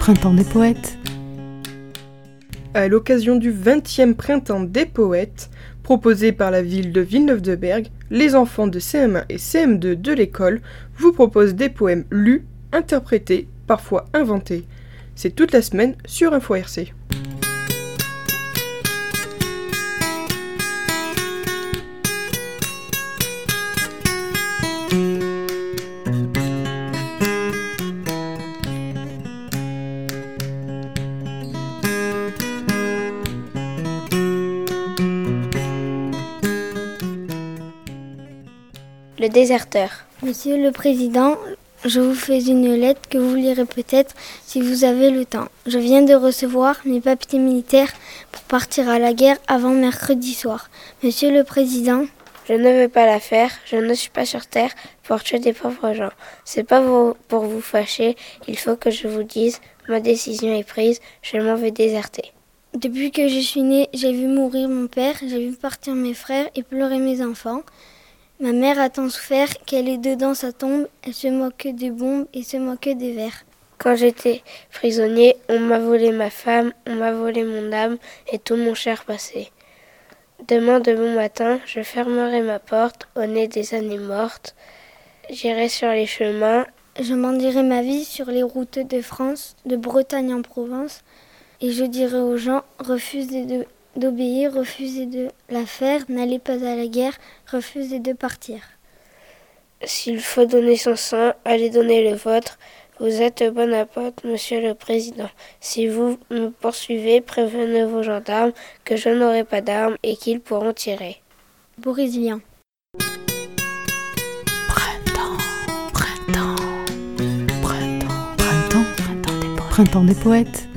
Printemps des poètes. À l'occasion du 20e Printemps des poètes, proposé par la ville de Villeneuve-de-Berg, les enfants de CM1 et CM2 de l'école vous proposent des poèmes lus, interprétés, parfois inventés. C'est toute la semaine sur Info RC. Le déserteur. Monsieur le Président, je vous fais une lettre que vous lirez peut-être si vous avez le temps. Je viens de recevoir mes papiers militaires pour partir à la guerre avant mercredi soir. Monsieur le Président, je ne veux pas la faire, je ne suis pas sur terre pour tuer des pauvres gens. C'est pas pour vous fâcher, il faut que je vous dise, ma décision est prise, je m'en vais déserter. Depuis que je suis née, j'ai vu mourir mon père, j'ai vu partir mes frères et pleurer mes enfants. Ma mère a tant souffert qu'elle est dedans sa tombe, elle se moque des bombes et se moque des vers. Quand j'étais prisonnier, on m'a volé ma femme, on m'a volé mon âme et tout mon cher passé. Demain de bon matin, je fermerai ma porte au nez des années mortes. J'irai sur les chemins. Je mendierai ma vie sur les routes de France, de Bretagne en Provence. Et je dirai aux gens, refusez d'obéir, refusez de la faire, n'allez pas à la guerre, refusez de partir. S'il faut donner son sang, allez donner le vôtre. Vous êtes Bonaparte, monsieur le président. Si vous me poursuivez, prévenez vos gendarmes que je n'aurai pas d'armes et qu'ils pourront tirer. Boris Vian. Printemps des poètes.